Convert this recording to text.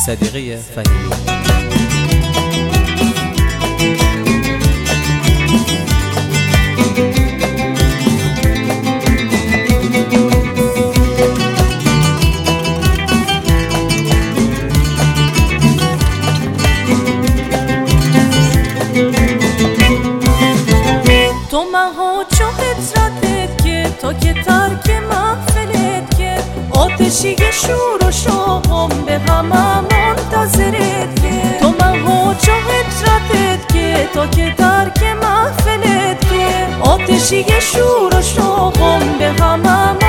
صدیقه فهیمی. تو مها چو فطرتت که تو که ترک محفلت که آتشی شور و شوقم به همه منتظرت که تو مها چو فطرتت که تو که ترک محفلت که آتشی شور و شوقم به همه